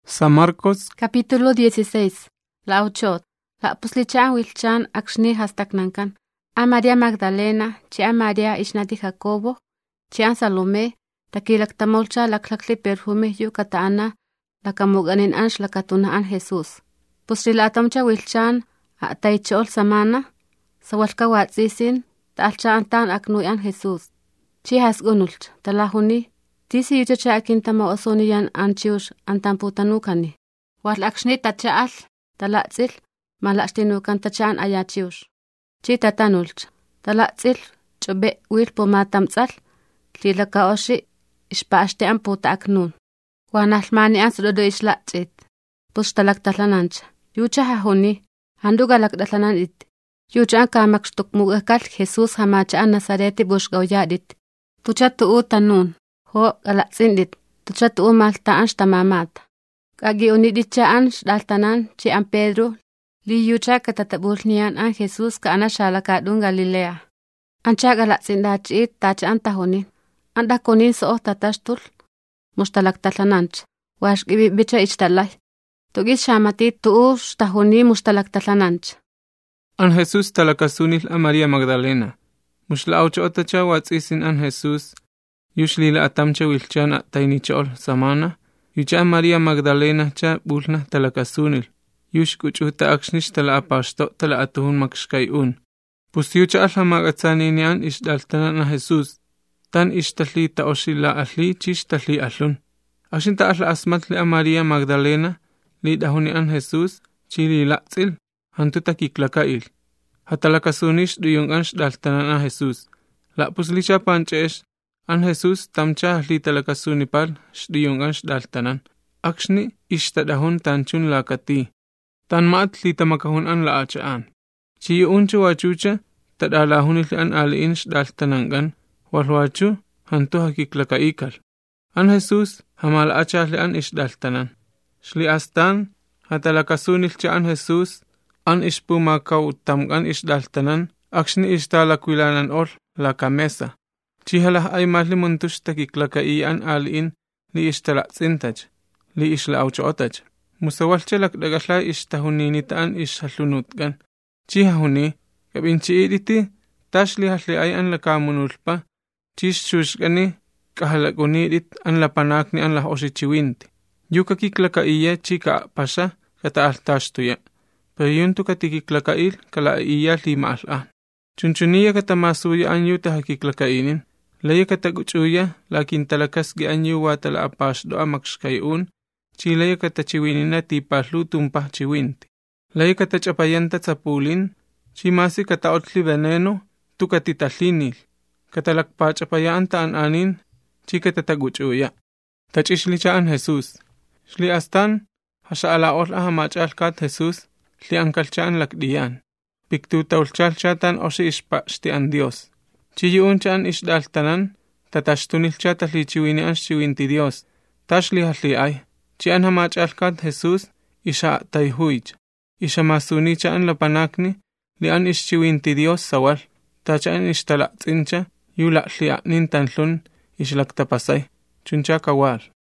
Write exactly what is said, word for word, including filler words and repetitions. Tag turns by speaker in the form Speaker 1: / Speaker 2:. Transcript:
Speaker 1: San Marcos
Speaker 2: Capítulo dieciséis. La ochot. La puslichan wilchan akshni hastaknankan. A María Magdalena, chi a María ishnati Jacobo, chi a Salomé, takilaktamolcha laklakli perfume yu kataana, lakamuganin ansh lakatunaan Jesús. Pusrilatamcha wilchan a taichol samana, sawalka watsisin, taalchaan tan aknuyan Jesús. Chi hasgunulch, talahuni, tisi yuchacha akintama osoniyan anchiush antamputanukani. Wal akshni tachaal, talatsil, malashtinukan tachaan ayachiush. Chi tatanulch, talatsil, chobe wil pomatamtsal, tlilaka oshi, ishpaashte an puta aknun. Wanalmani an sudodo islatsit. Pus talaktalanancha. Yucha hahuni, handuga lakdalanan it. Yucha an kamakshtuk mugakal Jesús hamacha an Nazareti bushgawyadit. Tucha tuu tanun, ho galatsindit, tucha tuu malta an shtamamata. Kagi unidicha an shdaltanan chi an Pedro, li yucha katatabulnian an Jesús ka ana shalakadun Galilea. Ancha galatsindachi it tacha an tahonin. Anda konin so tatashtul, mustalaktalananch, wash gibi bicha ichtalay. Tugis shamati tuu shtahuni mustalaktalananch.
Speaker 1: An Jesús talakasunil a María Magdalena. Mushlaucha otacha watsisin an Jesús. Yushlila atamcha wilchan at tainichol samana. Yucha María Magdalena cha bulna talakasunil. Yush kuchuta akshnish tala apashto tala atuhun makshkayun. Pustyucha alhamagatsani nian ishdaltanan a Jesús. Tan ishtali ta oshila ahli chishtali ahlun. Akshinta ahla asmatli a María Magdalena. Li dahuni an Jesús. Chili latzil. Hantuta kiklakail. Hatalakasunish duyung an shdaltanan a Jesús. La puslicha panchesh. An Jesús tamcha ahli talakasunipal shduyung an shdaltanan. Akshni ishtadahun tanchun lakati. Tan maat li tamakahun an laachaan. Chiyu unchu wachucha. Tadalahunil an aliin shdaltanangan. Walwachu hantu hakiklakaikal. An Jesús hamalaacha li an ishdaltanan. Shli astan hatalakasunil cha an Jesús. An ishpumakaw tamgan ishdaltanan. Akshni ishtalakwilanan ol la kamesa. Chihalah ay mahlimuntush takiklakai an aliin li ishtalaksintaj. Li ishlauchotaj. Musawalcha lakdagasla ishtahuninita ishalunutgan. Chihahuni kabinchi iditi tashli hasli ay an lakamunulpa. Chish shushgani kahalagunidit an lapanakni an la oshichiwinti. Yuka kiklakaiya chika pasha kata altashtuya. Pero yuntu katikiklakail kala iya lima al'an. Chunchuniya katamasuya an yuta hakiklakainin. Laya kataguchuya lakin talakas gi an yuwa tala apashdo a makshkayun. Chilaya katachiwinina tipahlu tumpah chiwinti. Laya katachapayanta tsapulin. Chimasi kataotli veneno tu katitalinil. Katalakpachapayaan taan anin. Chika tataguchuya. Tachishlicha an Jesús. Shli astan hashaalaol ahamachalkat Jesús. Li ankalchaan lakdiyan. Piktutaulchalchatan osi ishpashti an Dios. Chiyuunchaan ishdaltanan, tatashtunilchata lichiwini an shiwinti Dios. Tashli hasli ay. Chi an hamachalkat Jesús, isha tayhuij. Isha masunicha an lapanakni, li an ishchiwinti Dios sawal. Tacha an ishtalakzincha, yula li anin tanlun, ishlaktapasay. Chuncha kawal.